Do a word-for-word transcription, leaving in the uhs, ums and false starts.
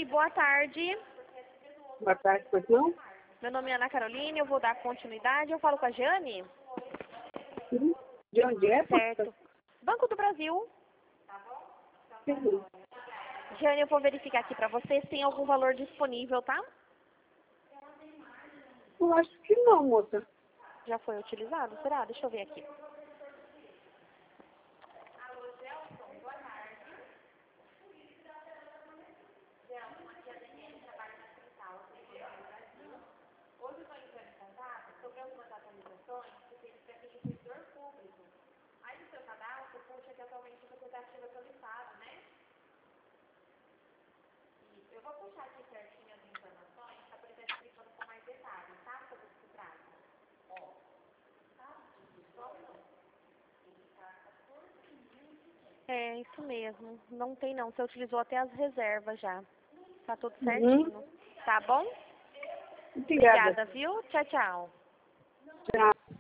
Oi, boa tarde. Boa tarde, pois não? Meu nome é Ana Carolina, eu vou dar continuidade. Eu falo com a Jane? Sim. De onde é? Certo. Banco do Brasil. Sim. Jane, eu vou verificar aqui pra você se tem algum valor disponível, tá? Eu acho que não, moça. Já foi utilizado? Será? Deixa eu ver aqui. É, isso mesmo. Não tem não. Você utilizou até as reservas já. Tá tudo certinho. Uhum. Tá bom? Obrigada. Obrigada, viu? Tchau, tchau. Tchau.